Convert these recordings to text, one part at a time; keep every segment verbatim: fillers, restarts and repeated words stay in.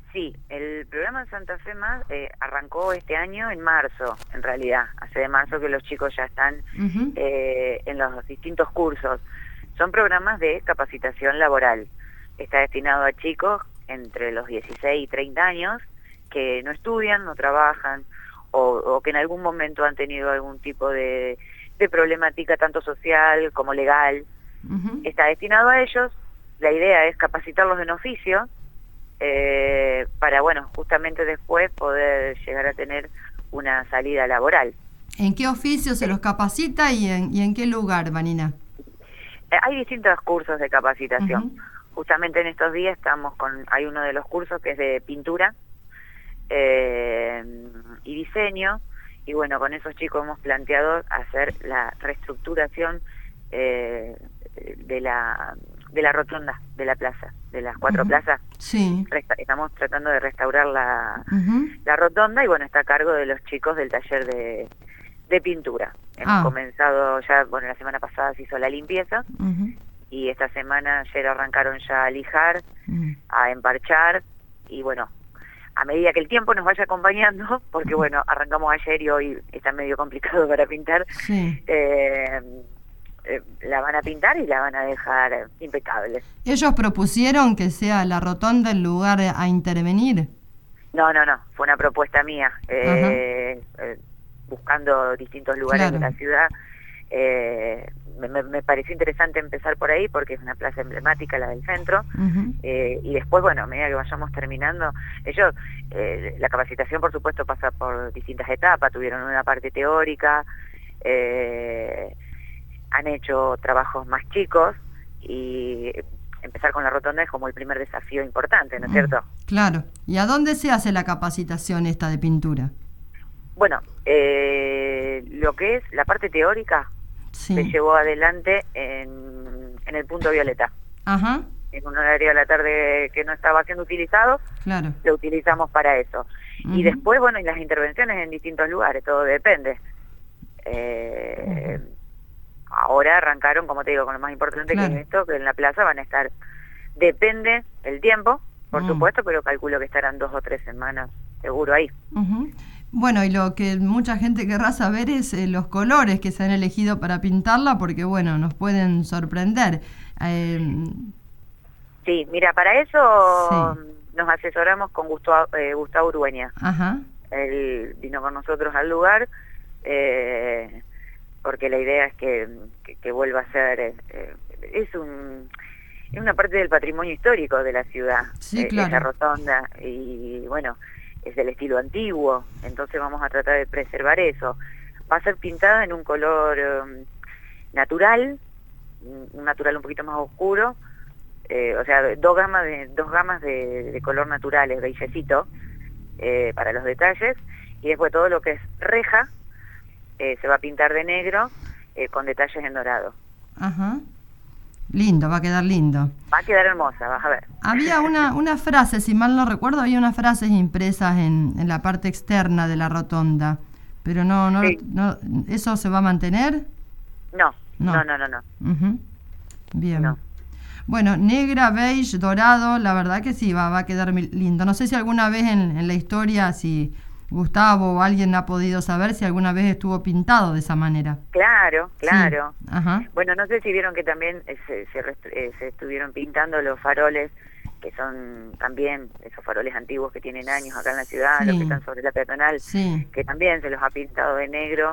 Sí, el programa Santa Fe Más eh, arrancó este año en marzo, en realidad. Hace de marzo que los chicos ya están uh-huh. eh, en los distintos cursos. Son programas de capacitación laboral. Está destinado a chicos entre los dieciséis y treinta años que no estudian, no trabajan o, o que en algún momento han tenido algún tipo de, de problemática tanto social como legal. Uh-huh. Está destinado a ellos. La idea es capacitarlos en oficio eh, para, bueno, justamente después poder llegar a tener una salida laboral. ¿En qué oficio se los capacita y en, y en qué lugar, Vanina? Eh, hay distintos cursos de capacitación. Uh-huh. Justamente en estos días estamos con, hay uno de los cursos que es de pintura eh, y diseño, y bueno, con esos chicos hemos planteado hacer la reestructuración eh, de la de la rotonda de la plaza, de las cuatro uh-huh. plazas. Sí. Resta- estamos tratando de restaurar la, uh-huh. la rotonda y bueno, está a cargo de los chicos del taller de, de pintura. Hemos ah. comenzado ya, bueno, la semana pasada se hizo la limpieza uh-huh. y esta semana ayer arrancaron ya a lijar, uh-huh. a emparchar y bueno, a medida que el tiempo nos vaya acompañando, porque bueno, arrancamos ayer y hoy está medio complicado para pintar, sí. eh, eh, la van a pintar y la van a dejar impecable. ¿Ellos propusieron que sea la rotonda el lugar a intervenir? No, no, no, fue una propuesta mía, eh, eh, buscando distintos lugares claro. de la ciudad. Eh, me, me pareció interesante empezar por ahí porque es una plaza emblemática, la del centro, uh-huh. eh, y después, bueno, a medida que vayamos terminando, ellos, eh, la capacitación por supuesto pasa por distintas etapas, tuvieron una parte teórica, eh, han hecho trabajos más chicos y empezar con la rotonda es como el primer desafío importante, ¿no es cierto? Claro. ¿Y a dónde se hace la capacitación esta de pintura? Bueno, eh, lo que es la parte teórica sí. se llevó adelante en, en el Punto Violeta. Ajá. En un horario de la tarde que no estaba siendo utilizado, claro. lo utilizamos para eso. Uh-huh. Y después, bueno, y las intervenciones en distintos lugares, todo depende. Eh, uh-huh. Ahora arrancaron, como te digo, con lo más importante claro. que es esto, que en la plaza van a estar, depende el tiempo, por uh-huh. supuesto, pero calculo que estarán dos o tres semanas seguro ahí. Uh-huh. Bueno, y lo que mucha gente querrá saber es eh, los colores que se han elegido para pintarla, porque bueno, nos pueden sorprender. Eh, sí, mira, para eso sí. nos asesoramos con Gustavo, eh, Gustavo Urueña. Ajá. Él vino con nosotros al lugar, eh, porque la idea es que, que, que vuelva a ser, eh, es un es una parte del patrimonio histórico de la ciudad, sí, eh, claro. esa rotonda, y bueno, es del estilo antiguo, entonces vamos a tratar de preservar eso. Va a ser pintada en un color um, natural, un natural un poquito más oscuro, eh, o sea, dos gamas de dos gamas de, de color naturales, beigecito, eh, para los detalles, y después todo lo que es reja eh, se va a pintar de negro eh, con detalles en dorado. Ajá. Lindo, va a quedar lindo. Va a quedar hermosa, vas a ver. Había una, una frase, si mal no recuerdo, había unas frases impresas en, en la parte externa de la rotonda, pero no, no, sí. no, ¿eso se va a mantener? No, no, no, no, no. no. Uh-huh. Bien. No. Bueno, negra, beige, dorado, la verdad que sí, va, va a quedar lindo. No sé si alguna vez en, en la historia, si Gustavo o alguien ha podido saber si alguna vez estuvo pintado de esa manera. Claro, claro. Sí. Ajá. Bueno, no sé si vieron que también eh, se, se, eh, se estuvieron pintando los faroles, que son también esos faroles antiguos que tienen años acá en la ciudad, sí. los que están sobre la peatonal, sí. que también se los ha pintado de negro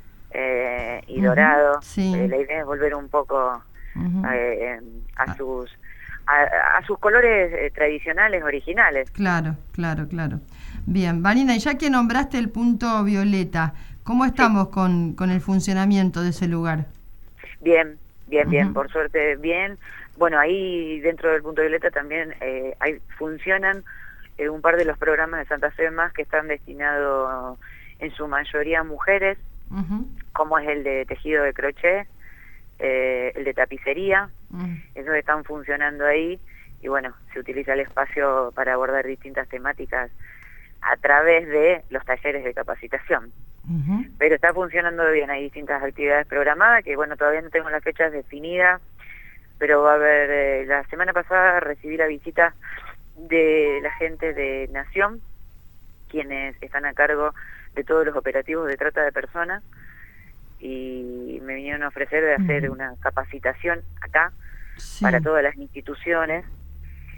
eh, y uh-huh. dorado. Sí. Eh, la idea es volver un poco uh-huh. eh, a sus a, a sus colores eh, tradicionales, originales. Claro, claro, claro. Bien, Vanina, y ya que nombraste el Punto Violeta, ¿cómo estamos sí. con, con el funcionamiento de ese lugar? Bien, bien, uh-huh. bien, por suerte bien. Bueno, ahí dentro del Punto Violeta también eh, hay, funcionan eh, un par de los programas de Santa Fe Más que están destinados en su mayoría a mujeres, uh-huh. como es el de tejido de crochet, eh, el de tapicería, uh-huh. esos están funcionando ahí, y bueno, se utiliza el espacio para abordar distintas temáticas a través de los talleres de capacitación. Uh-huh. Pero está funcionando bien, hay distintas actividades programadas, que bueno, todavía no tengo las fechas definidas, pero va a haber, eh, la semana pasada recibí la visita de la gente de Nación, quienes están a cargo de todos los operativos de trata de personas, y me vinieron a ofrecer de hacer una capacitación acá, sí, para todas las instituciones